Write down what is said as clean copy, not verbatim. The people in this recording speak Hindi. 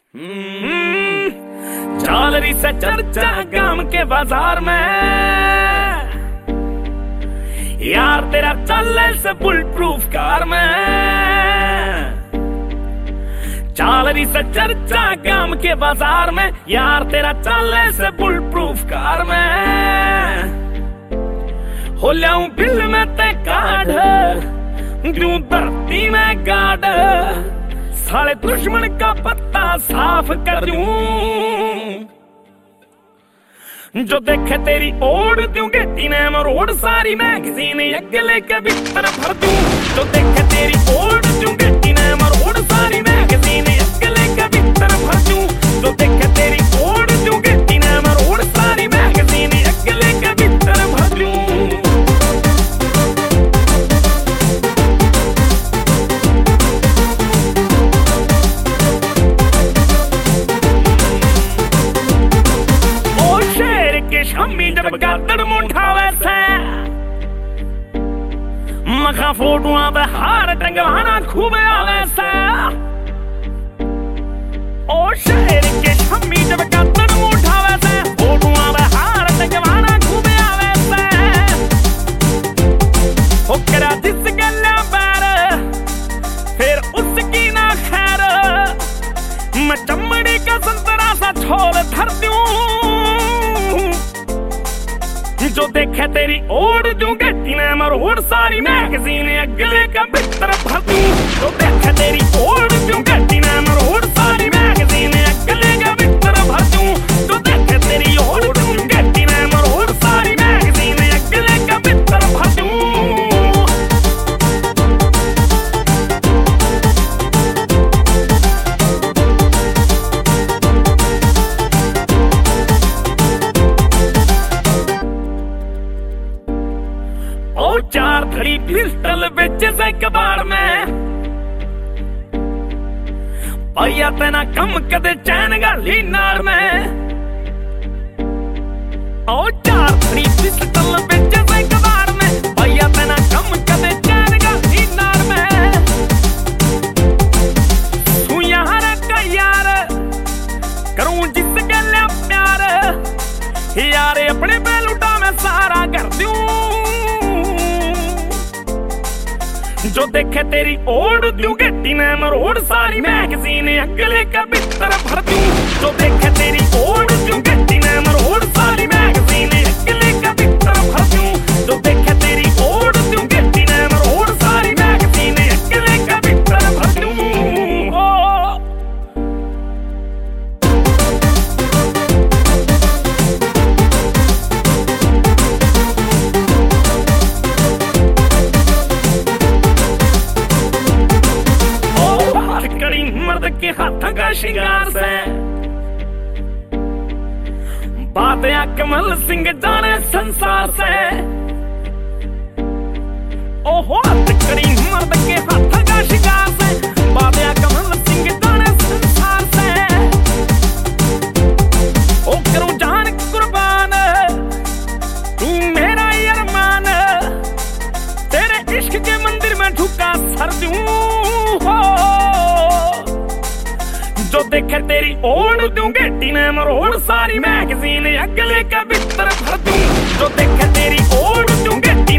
चल रही से चर्चा गांव के बाजार में, यार तेरा चले से बुलेट प्रूफ कार में। चल रही से चर्चा गांव के बाजार में, यार तेरा चले से बुलेट प्रूफ कार में। हो लाऊं बिल में ते काढ़, दूं धरती में गाड़, साले दुश्मन का पत्ता साफ कर दूं। जो देखे तेरी ओढ़ दूं गेटी ने मरोड़, सारी मैगजीन अगले के भीतर भर दूं। जो देखे तेरी ओढ़ दूं गेटी ने मरोड़, सारी मैगजीन अगले के भीतर भर दूं। जो देखे तेरी ओढ़ दूं गेटी ने मरोड़, सारी मैगजीन अगले के भीतर भर दूं। शम्मी जब गादड़ मुंठावे से, मखा फोटुआं पे हार टंगवाना खूब आवे से। ओ शहर के शम्मी जब गादड़ मुंठावे से, फोटुआं पे हार टंगवाना खूब आवे से। हो करा जिस गल्ला पैर, फिर उसकी ना खैर, मैं चमड़ी का संतरा सा छोल धर दूं। जो देखे तेरी ओढ़ दूं गेटी ने मरोड़, सारी मैगजीन अगले का भीतर भर दूं। जो देखे तेरी ओढ़ दूं गेटी ने मरोड़, सारी मैगजीन अगले का भीतर भर दूं। जो देखे तेरी ओढ़ दूं गेटी ने मरोड़, सारी मैगजीन अगले का भीतर भर दूं। चार धड़ी पिस्टल बेच से कबाड़ में, भैया तेना कम कदे चैन गाली नार में। ओ चार धड़ी पिस्टल बेच से कबाड़ में, भैया तेना कम कदे चैन गाली नार में। तू यहाँ रखा यार, करूं जिस गले प्यार, यारे अपने पे लुटा मैं सारा कर दूं। जो देखे तेरी ओढ़ दूं गेटी ने मरोड़, सारी मैगजीन अगले का भीतर भर दूं। जो देखे तेरी ओढ़ दूं गेटी ने मरोड़, सारी मैगजीन अगले का भीतर भर दूं। जो देखे तेरी ओढ़ दूं गेटी ने मरोड़, सारी मैगजीन अगले का भीतर भर दूं। मर्द के हाथ का शिंगार से, बात या कमल सिंह जाने संसार से। ओहो करी मर्द के हाथ का शिंगार से, बात या कमल सिंह जाने संसार से। ओ करूं जान कुर्बान, तू मेरा अरमान, तेरे इश्क के मंदिर में झुका सर दूं। जो देखे तेरी ओढ़ दूं गेटी ने मरोड़, सारी मैगजीन अगले का भीतर भर दूं। जो देखे तेरी ओढ़ दूं गेटी